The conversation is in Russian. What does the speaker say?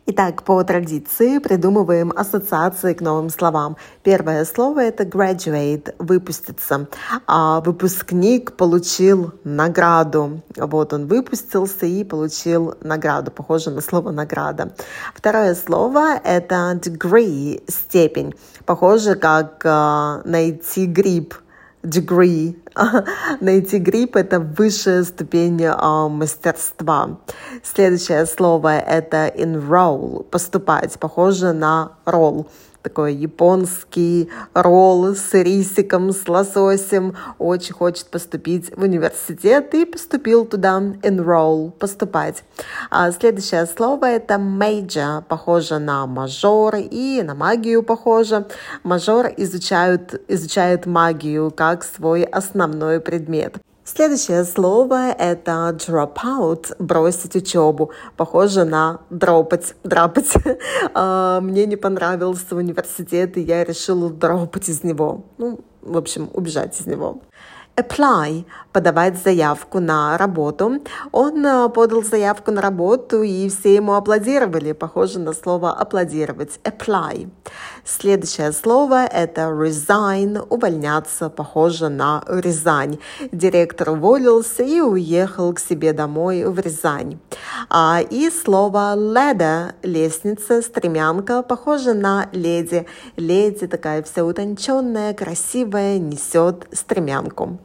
Итак, по традиции придумываем ассоциации к новым словам. Первое слово — это graduate, выпуститься. Выпускник получил награду. Вот он выпустился и получил награду. Похоже на слово награда. Второе слово — это degree, степень. Похоже, как найти гриб. Degree. Найти гриб — это высшая ступень мастерства. Следующее слово — это enroll, поступать. Похоже на ролл. Такой японский ролл с рисиком, с лососем. Очень хочет поступить в университет и поступил туда. Enroll, поступать. Следующее слово — это major, похоже на мажор и на магию похоже. Мажор изучает магию как свой основной предмет. Следующее слово — это drop out, бросить учебу. Похоже на драпать. Мне не понравился университет, и я решила дропать из него. В общем, убежать из него. Apply – подавать заявку на работу. Он подал заявку на работу, и все ему аплодировали. Похоже на слово аплодировать. Apply. Следующее слово – это resign – увольняться. Похоже на Рязань. Директор уволился и уехал к себе домой в Рязань. И слово ladder – лестница, стремянка. Похоже на леди. Леди такая вся утонченная, красивая, несет стремянку.